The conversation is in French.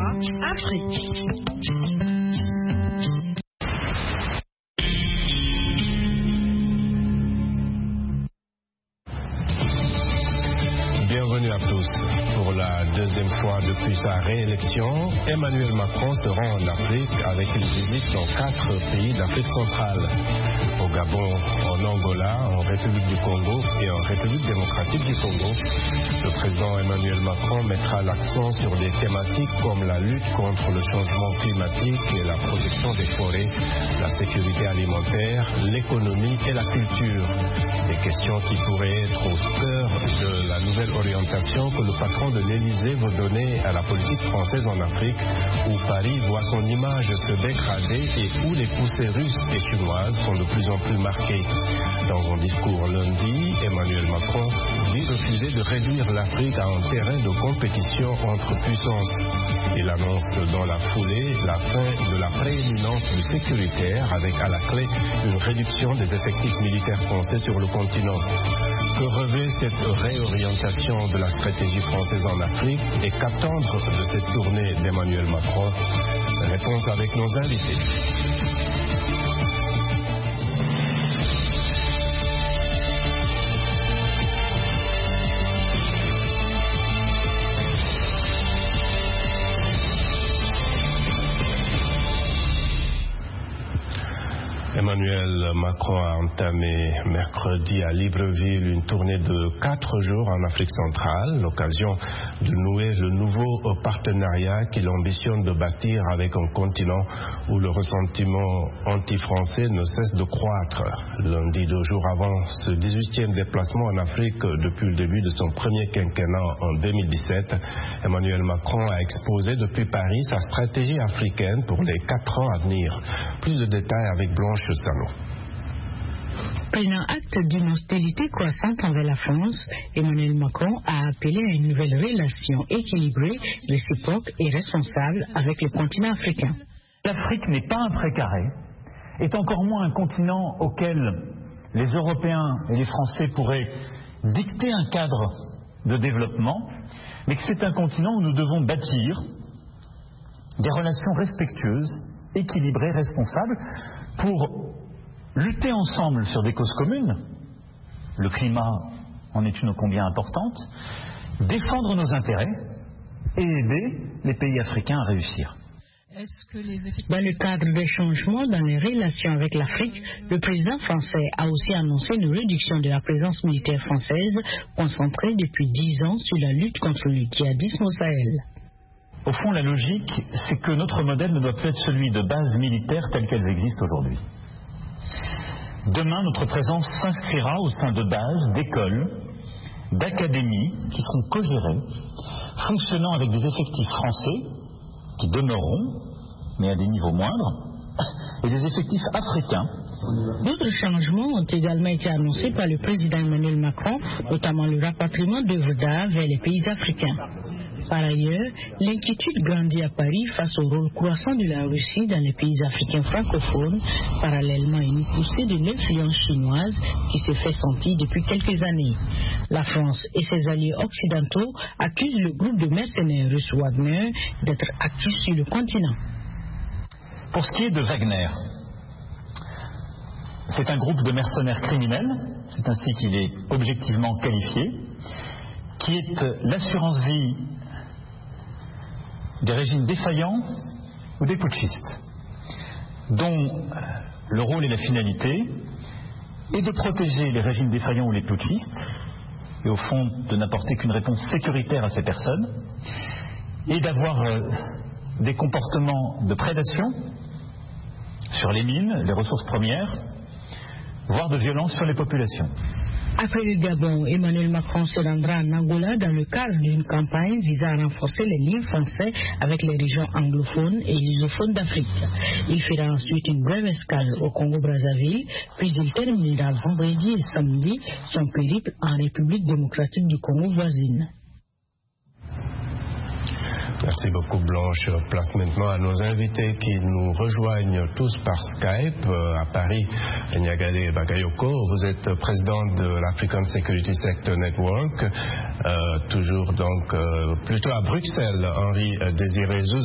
Afrique. Bienvenue à tous. Pour la deuxième fois depuis sa réélection, Emmanuel Macron se rend en Afrique avec une visite dans 4 pays d'Afrique centrale. Au Gabon, en Angola, en République du Congo et en République démocratique du Congo. Le président Emmanuel Macron mettra l'accent sur des thématiques comme la lutte contre le changement climatique et la protection des forêts, la sécurité alimentaire, l'économie et la culture. Des questions qui pourraient être au cœur de la nouvelle orientation que le patron de l'Élysée veut donner à la politique française en Afrique, où Paris voit son image se dégrader et où les poussées russes et chinoises sont de plus en plus marquées. Dans un discours lundi, Emmanuel Macron dit refuser de réduire l'Afrique à un terrain de compétition entre puissances. Il annonce dans la foulée la fin de la prééminence du sécuritaire avec à la clé une réduction des effectifs militaires français sur le continent. Que revêt cette réorientation de la stratégie française en Afrique et qu'attendre de cette tournée d'Emmanuel Macron? Réponse avec nos invités. Emmanuel Macron a entamé mercredi à Libreville une tournée de 4 jours en Afrique centrale, l'occasion de nouer le nouveau partenariat qu'il ambitionne de bâtir avec un continent où le ressentiment anti-français ne cesse de croître. Lundi, 2 jours avant ce 18e déplacement en Afrique depuis le début de son premier quinquennat en 2017, Emmanuel Macron a exposé depuis Paris sa stratégie africaine pour les 4 ans à venir. Plus de détails avec Blanche Sano. Prenant acte d'une hostilité croissante envers la France, Emmanuel Macron a appelé à une nouvelle relation équilibrée, réciproque et responsable avec le continent africain. L'Afrique n'est pas un précaré, est encore moins un continent auquel les Européens et les Français pourraient dicter un cadre de développement, mais que c'est un continent où nous devons bâtir des relations respectueuses, équilibrées, responsables, pour lutter ensemble sur des causes communes, le climat en est une ô combien importante, défendre nos intérêts et aider les pays africains à réussir. Dans le cadre des changements dans les relations avec l'Afrique, le président français a aussi annoncé une réduction de la présence militaire française concentrée depuis 10 ans sur la lutte contre le djihadisme au Sahel. Au fond, la logique, c'est que notre modèle ne doit plus être celui de bases militaires telles qu'elles existent aujourd'hui. Demain, notre présence s'inscrira au sein de bases, d'écoles, d'académies qui seront co-gérées, fonctionnant avec des effectifs français qui demeureront, mais à des niveaux moindres, et des effectifs africains. D'autres changements ont également été annoncés par le président Emmanuel Macron, notamment le rapatriement d'œuvres d'art vers les pays africains. Par ailleurs, l'inquiétude grandit à Paris face au rôle croissant de la Russie dans les pays africains francophones, parallèlement à une poussée de l'influence chinoise qui se fait sentir depuis quelques années. La France et ses alliés occidentaux accusent le groupe de mercenaires russe Wagner d'être actif sur le continent. Pour ce qui est de Wagner, c'est un groupe de mercenaires criminels, c'est ainsi qu'il est objectivement qualifié, qui est l'assurance vie des régimes défaillants ou des putschistes, dont le rôle et la finalité est de protéger les régimes défaillants ou les putschistes, et au fond de n'apporter qu'une réponse sécuritaire à ces personnes, et d'avoir des comportements de prédation sur les mines, les ressources premières, voire de violence sur les populations. Après le Gabon, Emmanuel Macron se rendra en Angola dans le cadre d'une campagne visant à renforcer les liens français avec les régions anglophones et lusophones d'Afrique. Il fera ensuite une brève escale au Congo-Brazzaville, puis il terminera vendredi et samedi son périple en République démocratique du Congo voisine. Merci beaucoup Blanche. Place maintenant à nos invités qui nous rejoignent tous par Skype. À Paris, Niagale Bagayoko, vous êtes président de l'African Security Sector Network. Toujours donc plutôt à Bruxelles, Henri Désiré Zouz,